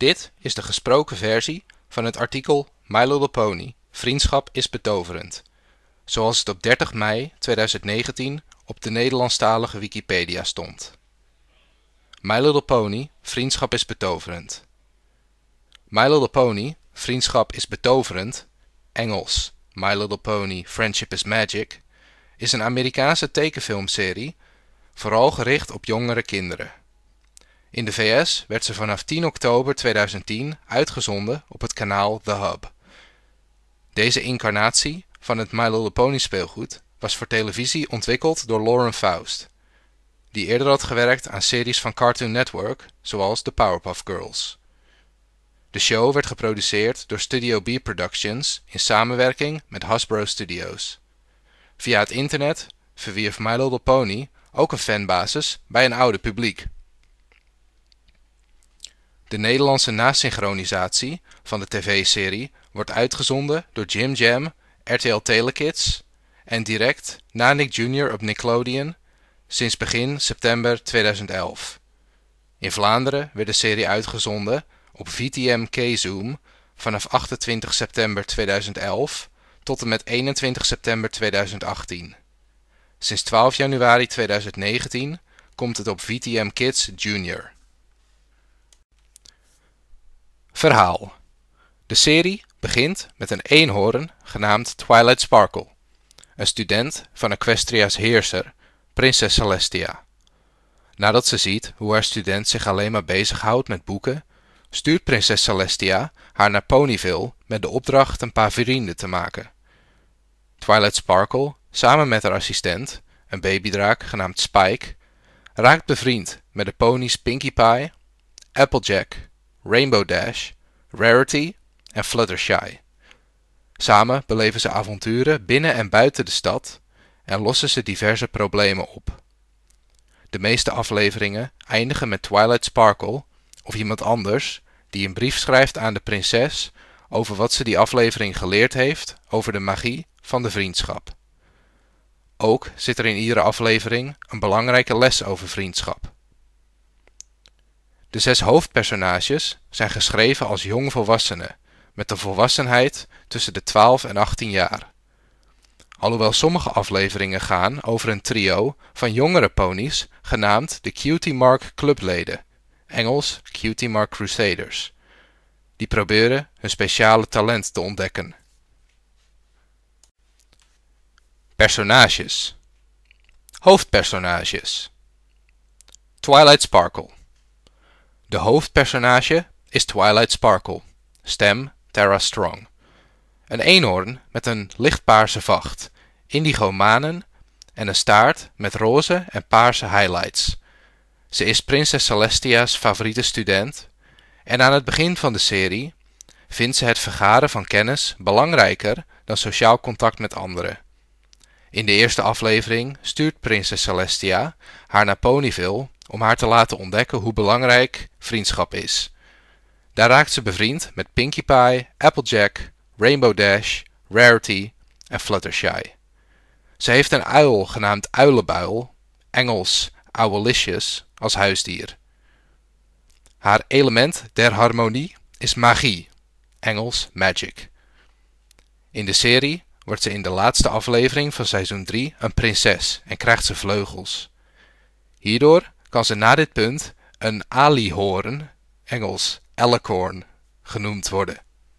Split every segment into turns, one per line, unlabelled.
Dit is de gesproken versie van het artikel My Little Pony: Vriendschap is betoverend, zoals het op 30 mei 2019 op de Nederlandstalige Wikipedia stond. My Little Pony: Vriendschap is betoverend. My Little Pony: Vriendschap is betoverend, Engels My Little Pony: Friendship is Magic, is een Amerikaanse tekenfilmserie, vooral gericht op jongere kinderen. In de VS werd ze vanaf 10 oktober 2010 uitgezonden op het kanaal The Hub. Deze incarnatie van het My Little Pony speelgoed was voor televisie ontwikkeld door Lauren Faust, die eerder had gewerkt aan series van Cartoon Network, zoals The Powerpuff Girls. De show werd geproduceerd door Studio B Productions in samenwerking met Hasbro Studios. Via het internet verwierf My Little Pony ook een fanbasis bij een oude publiek. De Nederlandse nasynchronisatie van de tv-serie wordt uitgezonden door Jim Jam, RTL Telekids en direct na Nick Jr. op Nickelodeon sinds begin september 2011. In Vlaanderen werd de serie uitgezonden op VTM K-Zoom vanaf 28 september 2011 tot en met 21 september 2018. Sinds 12 januari 2019 komt het op VTM Kids Junior. Verhaal. De serie begint met een eenhoorn genaamd Twilight Sparkle, een student van Equestria's heerser, prinses Celestia. Nadat ze ziet hoe haar student zich alleen maar bezighoudt met boeken, stuurt prinses Celestia haar naar Ponyville met de opdracht een paar vrienden te maken. Twilight Sparkle, samen met haar assistent, een babydraak genaamd Spike, raakt bevriend met de ponies Pinkie Pie, Applejack, Rainbow Dash, Rarity en Fluttershy. Samen beleven ze avonturen binnen en buiten de stad en lossen ze diverse problemen op. De meeste afleveringen eindigen met Twilight Sparkle of iemand anders die een brief schrijft aan de prinses over wat ze die aflevering geleerd heeft over de magie van de vriendschap. Ook zit er in iedere aflevering een belangrijke les over vriendschap. De 6 hoofdpersonages zijn geschreven als jongvolwassenen, met een volwassenheid tussen de 12 en 18 jaar. Alhoewel sommige afleveringen gaan over een trio van jongere ponies genaamd de Cutie Mark Clubleden, Engels Cutie Mark Crusaders, die proberen hun speciale talent te ontdekken. Personages. Hoofdpersonages. Twilight Sparkle. De hoofdpersonage is Twilight Sparkle, stem Tara Strong. Een eenhoorn met een lichtpaarse vacht, indigo manen en een staart met roze en paarse highlights. Ze is prinses Celestia's favoriete student en aan het begin van de serie vindt ze het vergaren van kennis belangrijker dan sociaal contact met anderen. In de eerste aflevering stuurt prinses Celestia haar naar Ponyville om haar te laten ontdekken hoe belangrijk vriendschap is. Daar raakt ze bevriend met Pinkie Pie, Applejack, Rainbow Dash, Rarity en Fluttershy. Ze heeft een uil genaamd Uilenbuil, Engels Owlicious, als huisdier. Haar element der harmonie is magie, Engels magic. In de serie wordt ze in de laatste aflevering van seizoen 3 een prinses en krijgt ze vleugels. Hierdoor kan ze na dit punt een alihoorn, Engels alicorn, genoemd worden.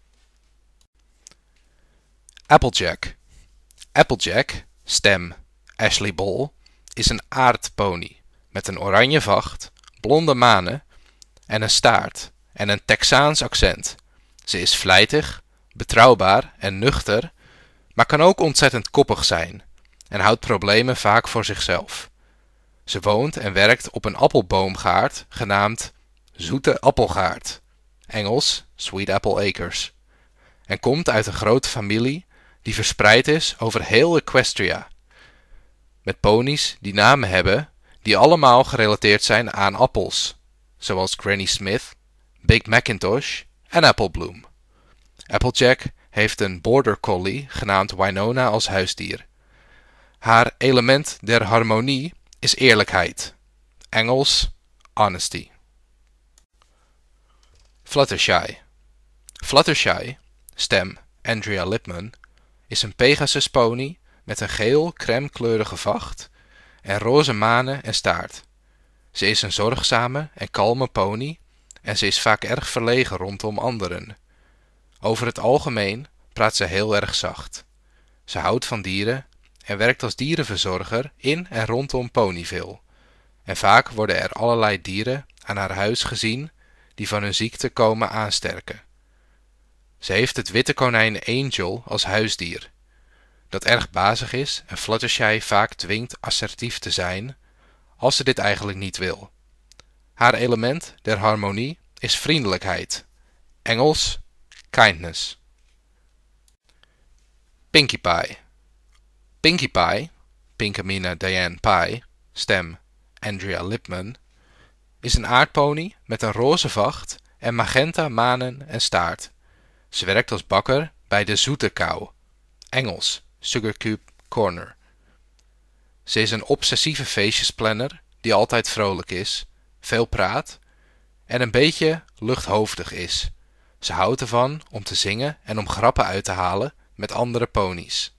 Applejack. Applejack, stem Ashley Ball, is een aardpony met een oranje vacht, blonde manen en een staart en een Texaans accent. Ze is vlijtig, betrouwbaar en nuchter, maar kan ook ontzettend koppig zijn en houdt problemen vaak voor zichzelf. Ze woont en werkt op een appelboomgaard genaamd Zoete Appelgaard, Engels Sweet Apple Acres, en komt uit een grote familie die verspreid is over heel Equestria, met ponies die namen hebben die allemaal gerelateerd zijn aan appels, zoals Granny Smith, Big Macintosh en Applebloom. Applejack heeft een border collie genaamd Winona als huisdier. Haar element der harmonie is eerlijkheid, Engels honesty. Fluttershy. Fluttershy, stem Andrea Lipman, is een Pegasus pony met een geel crème-kleurige vacht en roze manen en staart. Ze is een zorgzame en kalme pony en ze is vaak erg verlegen rondom anderen. Over het algemeen praat ze heel erg zacht. Ze houdt van dieren en werkt als dierenverzorger in en rondom Ponyville. En vaak worden er allerlei dieren aan haar huis gezien die van hun ziekte komen aansterken. Ze heeft het witte konijn Angel als huisdier, dat erg bazig is en Fluttershy vaak dwingt assertief te zijn, als ze dit eigenlijk niet wil. Haar element der harmonie is vriendelijkheid, Engels kindness. Pinkie Pie. Pinkie Pie, Pinkamena Diane Pie, stem Andrea Lipman, is een aardpony met een roze vacht en magenta manen en staart. Ze werkt als bakker bij de Zoete Kou, Engels Sugarcube Corner. Ze is een obsessieve feestjesplanner die altijd vrolijk is, veel praat en een beetje luchthoofdig is. Ze houdt ervan om te zingen en om grappen uit te halen met andere ponies.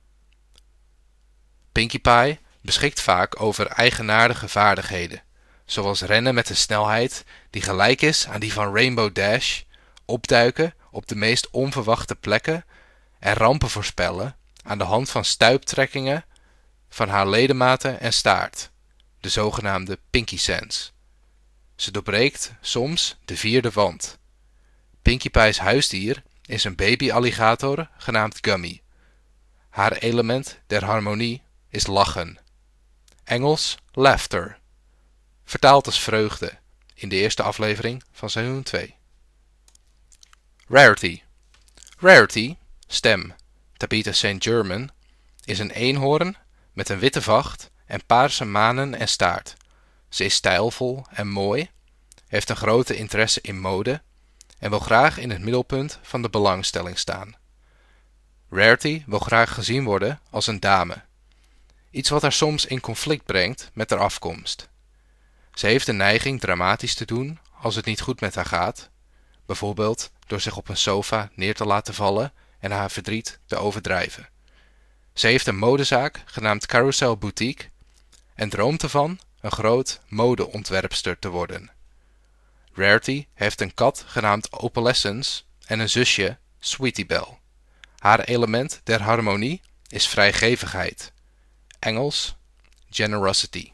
Pinkie Pie beschikt vaak over eigenaardige vaardigheden, zoals rennen met een snelheid die gelijk is aan die van Rainbow Dash, opduiken op de meest onverwachte plekken en rampen voorspellen aan de hand van stuiptrekkingen van haar ledematen en staart, de zogenaamde Pinkie Sense. Ze doorbreekt soms de vierde wand. Pinkie Pie's huisdier is een babyalligator genaamd Gummy. Haar element der harmonie is lachen. Engels laughter. Vertaald als vreugde in de eerste aflevering van seizoen 2. Rarity. Rarity, stem Tabitha St. Germain, is een eenhoorn met een witte vacht en paarse manen en staart. Ze is stijlvol en mooi, heeft een grote interesse in mode en wil graag in het middelpunt van de belangstelling staan. Rarity wil graag gezien worden als een dame, iets wat haar soms in conflict brengt met haar afkomst. Ze heeft de neiging dramatisch te doen als het niet goed met haar gaat, bijvoorbeeld door zich op een sofa neer te laten vallen en haar verdriet te overdrijven. Ze heeft een modezaak genaamd Carousel Boutique en droomt ervan een groot modeontwerpster te worden. Rarity heeft een kat genaamd Opalescence en een zusje, Sweetie Belle. Haar element der harmonie is vrijgevigheid, Engels generosity.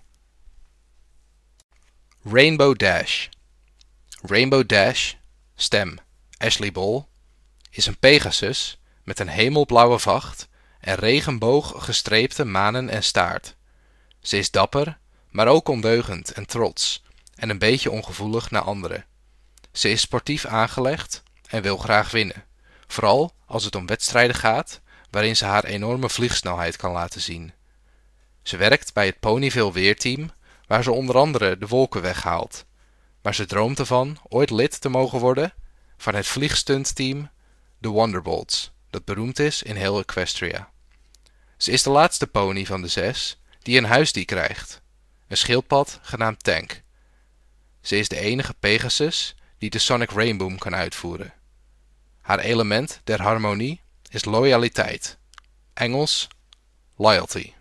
Rainbow Dash. Rainbow Dash, stem Ashley Ball, is een Pegasus met een hemelblauwe vacht en regenbooggestreepte manen en staart. Ze is dapper, maar ook ondeugend en trots en een beetje ongevoelig naar anderen. Ze is sportief aangelegd en wil graag winnen, vooral als het om wedstrijden gaat waarin ze haar enorme vliegsnelheid kan laten zien. Ze werkt bij het Ponyville weerteam, waar ze onder andere de wolken weghaalt, maar ze droomt ervan ooit lid te mogen worden van het vliegstuntteam de Wonderbolts, dat beroemd is in heel Equestria. Ze is de laatste pony van de 6 die een huisdier krijgt, een schildpad genaamd Tank. Ze is de enige Pegasus die de Sonic Rainboom kan uitvoeren. Haar element der harmonie is loyaliteit, Engels loyalty.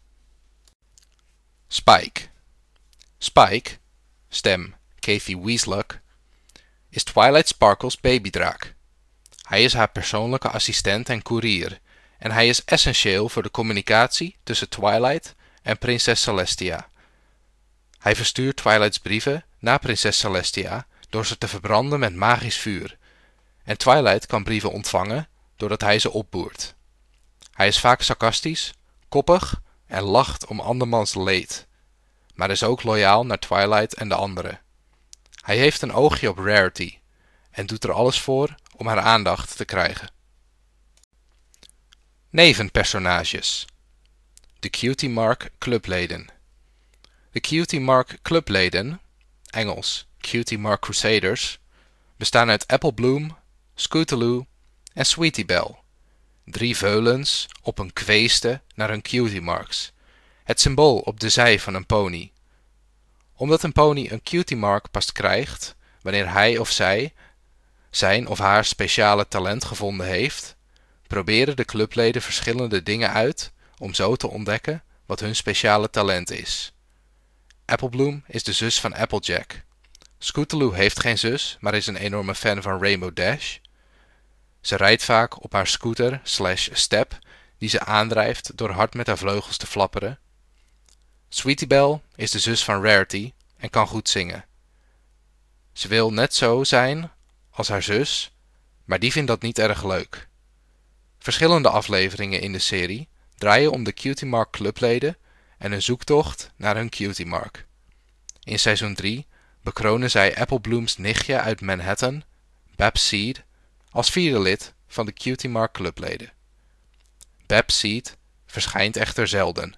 Spike. Spike, stem Kathy Weasluk, is Twilight Sparkle's babydraak. Hij is haar persoonlijke assistent en koerier en hij is essentieel voor de communicatie tussen Twilight en prinses Celestia. Hij verstuurt Twilight's brieven naar prinses Celestia door ze te verbranden met magisch vuur. En Twilight kan brieven ontvangen doordat hij ze opboert. Hij is vaak sarcastisch, koppig en lacht om andermans leed, maar is ook loyaal naar Twilight en de anderen. Hij heeft een oogje op Rarity en doet er alles voor om haar aandacht te krijgen. Nevenpersonages. De Cutie Mark clubleden. De Cutie Mark clubleden, Engels Cutie Mark Crusaders, bestaan uit Apple Bloom, Scootaloo en Sweetie Belle. 3 veulens op een kweeste naar hun Cutie Marks, het symbool op de zij van een pony. Omdat een pony een Cutie Mark pas krijgt wanneer hij of zij zijn of haar speciale talent gevonden heeft, proberen de clubleden verschillende dingen uit om zo te ontdekken wat hun speciale talent is. Applebloom is de zus van Applejack. Scootaloo heeft geen zus, maar is een enorme fan van Rainbow Dash. Ze rijdt vaak op haar scooter/step die ze aandrijft door hard met haar vleugels te flapperen. Sweetie Belle is de zus van Rarity en kan goed zingen. Ze wil net zo zijn als haar zus, maar die vindt dat niet erg leuk. Verschillende afleveringen in de serie draaien om de Cutie Mark clubleden en een zoektocht naar hun Cutie Mark. In seizoen 3 bekronen zij Appleblooms nichtje uit Manhattan, Babs Seed, als vierde lid van de Cutie Mark clubleden. Babs Seed verschijnt echter zelden.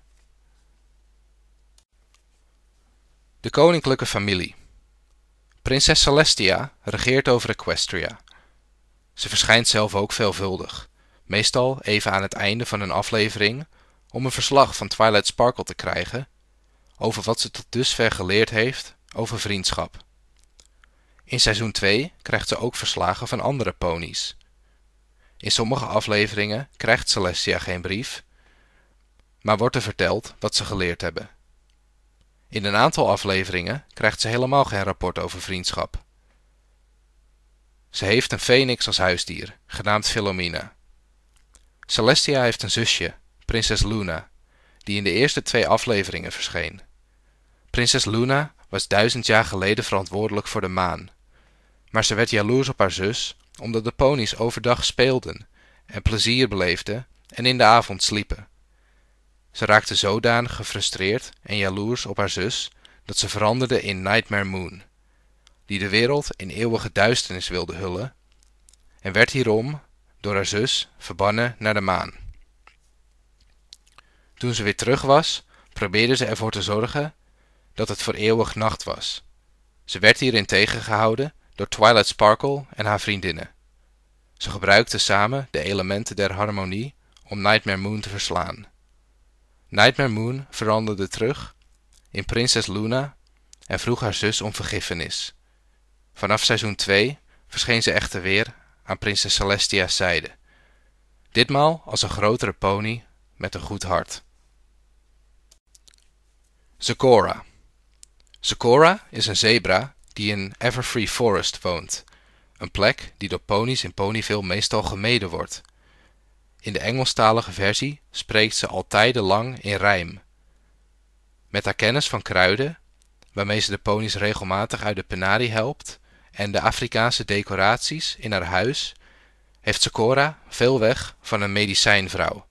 De koninklijke familie. Prinses Celestia regeert over Equestria. Ze verschijnt zelf ook veelvuldig, meestal even aan het einde van een aflevering, om een verslag van Twilight Sparkle te krijgen over wat ze tot dusver geleerd heeft over vriendschap. In seizoen 2 krijgt ze ook verslagen van andere ponies. In sommige afleveringen krijgt Celestia geen brief, maar wordt er verteld wat ze geleerd hebben. In een aantal afleveringen krijgt ze helemaal geen rapport over vriendschap. Ze heeft een phoenix als huisdier, genaamd Philomena. Celestia heeft een zusje, prinses Luna, die in de eerste 2 afleveringen verscheen. Prinses Luna was 1000 jaar geleden verantwoordelijk voor de maan, maar ze werd jaloers op haar zus omdat de ponies overdag speelden en plezier beleefden en in de avond sliepen. Ze raakte zodanig gefrustreerd en jaloers op haar zus dat ze veranderde in Nightmare Moon, die de wereld in eeuwige duisternis wilde hullen, en werd hierom door haar zus verbannen naar de maan. Toen ze weer terug was, probeerde ze ervoor te zorgen dat het voor eeuwig nacht was. Ze werd hierin tegengehouden door Twilight Sparkle en haar vriendinnen. Ze gebruikten samen de elementen der harmonie om Nightmare Moon te verslaan. Nightmare Moon veranderde terug in prinses Luna en vroeg haar zus om vergiffenis. Vanaf seizoen 2 verscheen ze echter weer aan prinses Celestia's zijde. Ditmaal als een grotere pony met een goed hart. Zecora. Zecora is een zebra die in Everfree Forest woont, een plek die door ponies in Ponyville meestal gemeden wordt. In de Engelstalige versie spreekt ze al tijdenlang in rijm. Met haar kennis van kruiden, waarmee ze de ponies regelmatig uit de penarie helpt, en de Afrikaanse decoraties in haar huis, heeft Zecora veel weg van een medicijnvrouw.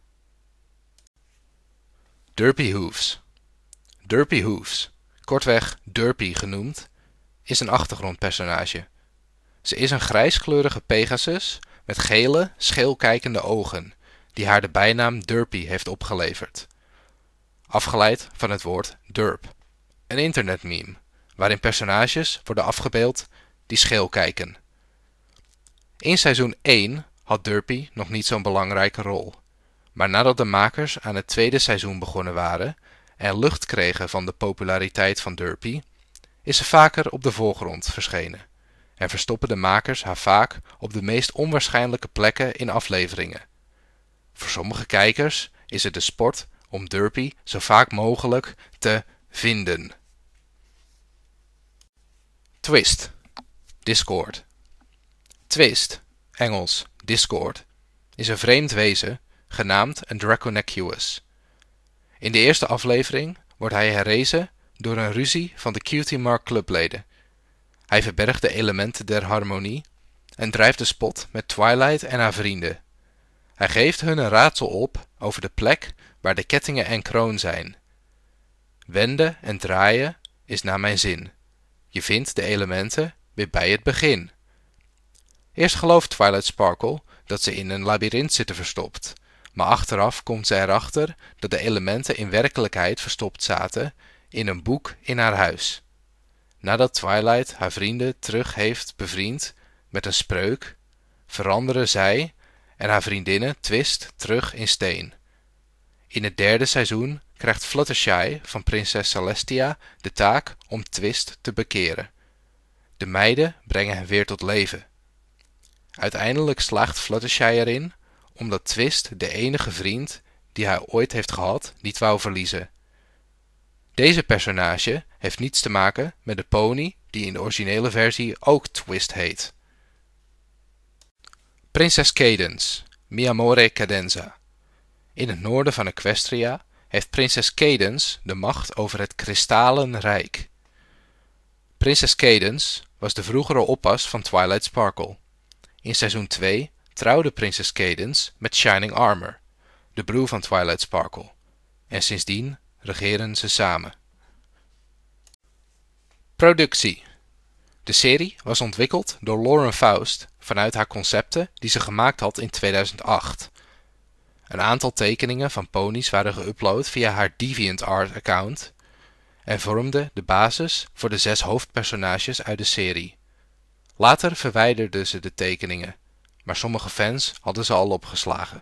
Derpy Hooves. Derpy Hooves, kortweg Derpy genoemd, is een achtergrondpersonage. Ze is een grijskleurige Pegasus met gele, scheelkijkende ogen, die haar de bijnaam Derpy heeft opgeleverd. Afgeleid van het woord derp, een internetmeme, waarin personages worden afgebeeld die scheel kijken. In seizoen 1 had Derpy nog niet zo'n belangrijke rol, maar nadat de makers aan het tweede seizoen begonnen waren en lucht kregen van de populariteit van Derpy, is ze vaker op de voorgrond verschenen en verstoppen de makers haar vaak op de meest onwaarschijnlijke plekken in afleveringen. Voor sommige kijkers is het de sport om Derpy zo vaak mogelijk te vinden. Twist. Discord. Twist, Engels Discord, is een vreemd wezen, genaamd een Draconequus. In de eerste aflevering wordt hij herrezen door een ruzie van de Cutie Mark clubleden. Hij verbergt de elementen der harmonie en drijft de spot met Twilight en haar vrienden. Hij geeft hun een raadsel op over de plek waar de kettingen en kroon zijn. Wenden en draaien is naar mijn zin. Je vindt de elementen weer bij het begin. Eerst gelooft Twilight Sparkle dat ze in een labyrint zitten verstopt, maar achteraf komt ze erachter dat de elementen in werkelijkheid verstopt zaten in een boek in haar huis. Nadat Twilight haar vrienden terug heeft bevriend met een spreuk, veranderen zij en haar vriendinnen Twist terug in steen. In het derde seizoen krijgt Fluttershy van prinses Celestia de taak om Twist te bekeren. De meiden brengen hem weer tot leven, Uiteindelijk slaagt Fluttershy erin omdat Twist de enige vriend die hij ooit heeft gehad niet wou verliezen. Deze personage heeft niets te maken met de pony die in de originele versie ook Twist heet. Prinses Cadance, Mi Amore Cadenza. In het noorden van Equestria heeft prinses Cadance de macht over het Kristalen Rijk. Prinses Cadance was de vroegere oppas van Twilight Sparkle. In seizoen 2 trouwde prinses Cadance met Shining Armor, de broer van Twilight Sparkle, en sindsdien regeren ze samen. Productie. De serie was ontwikkeld door Lauren Faust vanuit haar concepten die ze gemaakt had in 2008. Een aantal tekeningen van ponies waren geüpload via haar DeviantArt-account en vormden de basis voor de 6 hoofdpersonages uit de serie. Later verwijderde ze de tekeningen, maar sommige fans hadden ze al opgeslagen.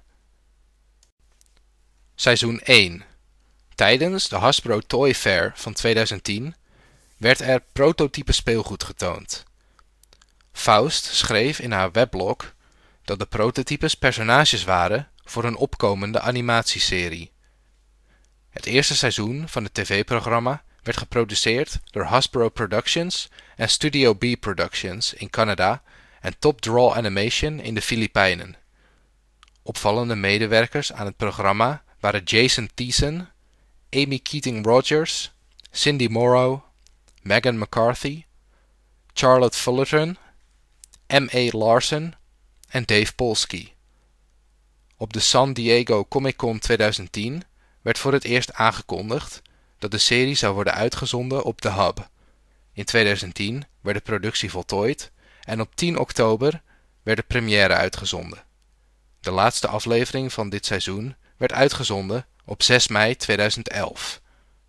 Seizoen 1. Tijdens de Hasbro Toy Fair van 2010 werd er prototype speelgoed getoond. Faust schreef in haar weblog dat de prototypes personages waren voor een opkomende animatieserie. Het eerste seizoen van het tv-programma werd geproduceerd door Hasbro Productions en Studio B Productions in Canada en Top Draw Animation in de Filipijnen. Opvallende medewerkers aan het programma waren Jason Thiessen, Amy Keating-Rogers, Cindy Morrow, Megan McCarthy, Charlotte Fullerton, M.A. Larson en Dave Polsky. Op de San Diego Comic-Con 2010 werd voor het eerst aangekondigd dat de serie zou worden uitgezonden op The Hub. In 2010 werd de productie voltooid en op 10 oktober werd de première uitgezonden. De laatste aflevering van dit seizoen werd uitgezonden op 6 mei 2011.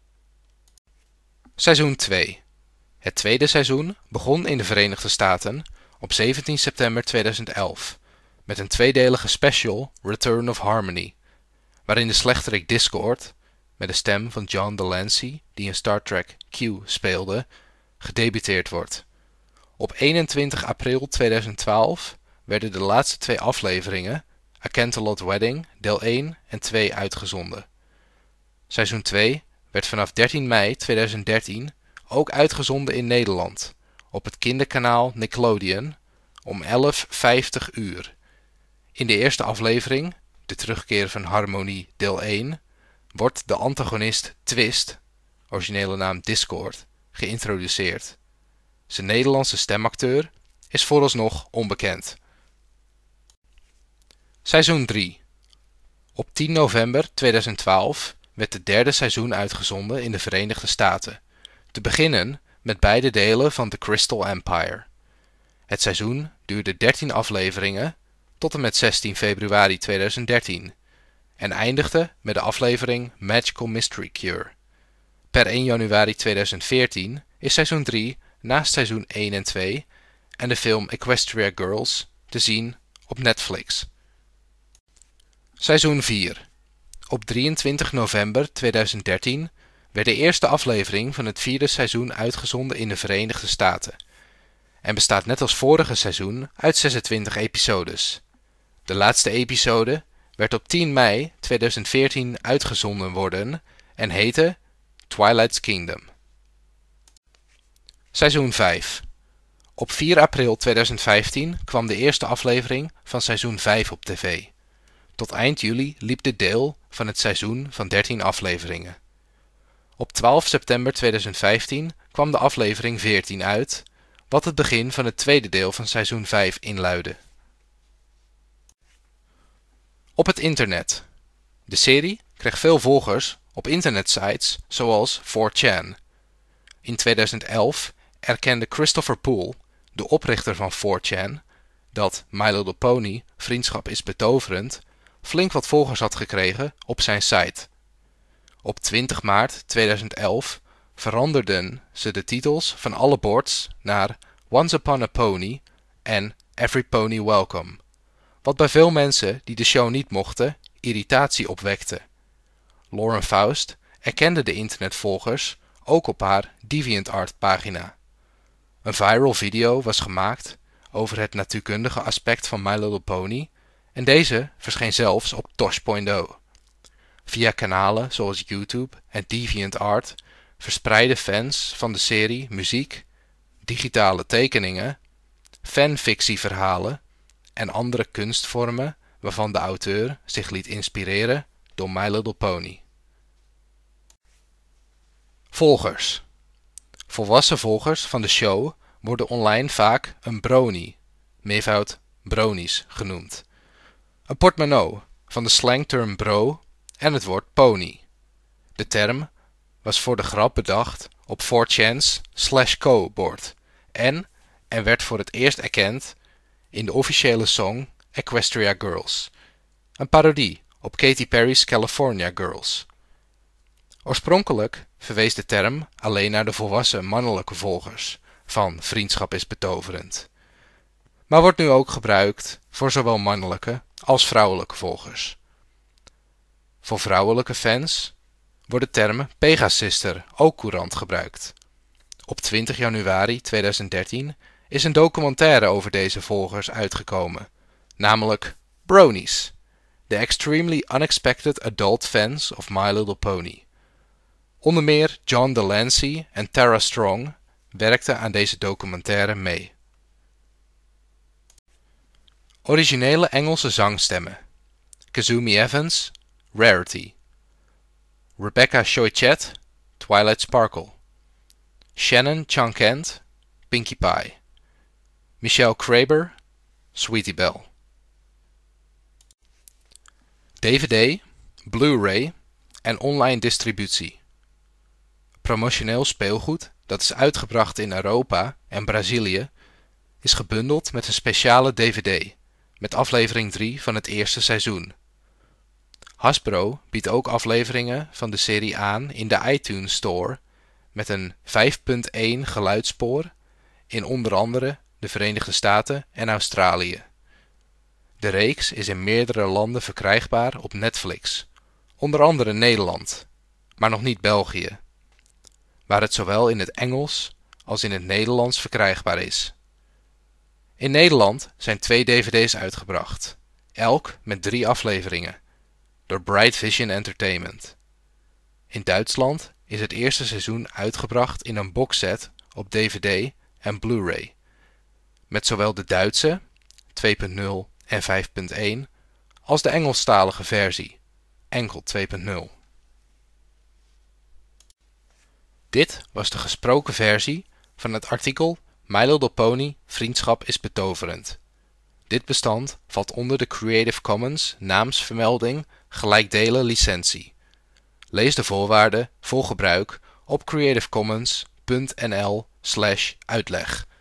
Seizoen 2. Het tweede seizoen begon in de Verenigde Staten op 17 september 2011 met een tweedelige special Return of Harmony, waarin de slechterik Discord, met de stem van John Delancey die in Star Trek Q speelde, gedebuteerd wordt. Op 21 april 2012 werden de laatste 2 afleveringen, A Canterlot Wedding, deel 1 en 2 uitgezonden. Seizoen 2 werd vanaf 13 mei 2013 ook uitgezonden in Nederland, op het kinderkanaal Nickelodeon, om 11:50 uur. In de eerste aflevering, de terugkeer van Harmonie deel 1, wordt de antagonist Twist, originele naam Discord, geïntroduceerd. Zijn Nederlandse stemacteur is vooralsnog onbekend. Seizoen 3. Op 10 november 2012 werd het derde seizoen uitgezonden in de Verenigde Staten, te beginnen met beide delen van The Crystal Empire. Het seizoen duurde 13 afleveringen tot en met 16 februari 2013 en eindigde met de aflevering Magical Mystery Cure. Per 1 januari 2014 is seizoen 3 naast seizoen 1 en 2 en de film Equestria Girls te zien op Netflix. Seizoen 4. Op 23 november 2013 werd de eerste aflevering van het 4e seizoen uitgezonden in de Verenigde Staten en bestaat net als vorige seizoen uit 26 episodes. De laatste episode werd op 10 mei 2014 uitgezonden worden en heette Twilight's Kingdom. Seizoen 5. Op 4 april 2015 kwam de eerste aflevering van seizoen 5 op tv. Tot eind juli liep dit deel van het seizoen van 13 afleveringen. Op 12 september 2015 kwam de aflevering 14 uit, wat het begin van het tweede deel van seizoen 5 inluidde. Op het internet. De serie kreeg veel volgers op internetsites zoals 4chan. In 2011 erkende Christopher Poole, de oprichter van 4chan, dat My Little Pony, Vriendschap is betoverend, flink wat volgers had gekregen op zijn site. Op 20 maart 2011 veranderden ze de titels van alle boards naar Once Upon a Pony en Every Pony Welcome, wat bij veel mensen die de show niet mochten irritatie opwekte. Lauren Faust erkende de internetvolgers ook op haar DeviantArt pagina. Een viral video was gemaakt over het natuurkundige aspect van My Little Pony en deze verscheen zelfs op Tosh.0. Via kanalen zoals YouTube en DeviantArt verspreiden fans van de serie muziek, digitale tekeningen, fanfictieverhalen en andere kunstvormen waarvan de auteur zich liet inspireren door My Little Pony. Volgers. Volwassen volgers van de show worden online vaak een brony, meervoud bronies, genoemd. Een portmanteau van de slangterm bro en het woord pony. De term was voor de grap bedacht op 4chan's /co-bord en werd voor het eerst erkend in de officiële song Equestria Girls, een parodie op Katy Perry's California Girls. Oorspronkelijk verwees de term alleen naar de volwassen mannelijke volgers van Vriendschap is Betoverend, maar wordt nu ook gebruikt voor zowel mannelijke als vrouwelijke volgers. Voor vrouwelijke fans wordt de term Pegasister ook courant gebruikt. Op 20 januari 2013 is een documentaire over deze volgers uitgekomen, namelijk Bronies, The Extremely Unexpected Adult Fans of My Little Pony. Onder meer John Delancey en Tara Strong werkten aan deze documentaire mee. Originele Engelse zangstemmen: Kazumi Evans, Rarity; Rebecca Choichette, Twilight Sparkle; Shannon Chong-Kent, Pinkie Pie; Michelle Kraber, Sweetie Belle. DVD, Blu-ray en online distributie. Promotioneel speelgoed dat is uitgebracht in Europa en Brazilië is gebundeld met een speciale DVD met aflevering 3 van het eerste seizoen. Hasbro biedt ook afleveringen van de serie aan in de iTunes Store met een 5.1 geluidsspoor in onder andere de Verenigde Staten en Australië. De reeks is in meerdere landen verkrijgbaar op Netflix, onder andere Nederland, maar nog niet België, waar het zowel in het Engels als in het Nederlands verkrijgbaar is. In Nederland zijn 2 dvd's uitgebracht, elk met 3 afleveringen, door Bright Vision Entertainment. In Duitsland is het eerste seizoen uitgebracht in een boxset op dvd en Blu-ray, met zowel de Duitse 2.0 en 5.1 als de Engelstalige versie, enkel 2.0. Dit was de gesproken versie van het artikel My Little Pony Vriendschap is Betoverend. Dit bestand valt onder de Creative Commons naamsvermelding gelijkdelen licentie. Lees de voorwaarden voor gebruik op creativecommons.nl/uitleg.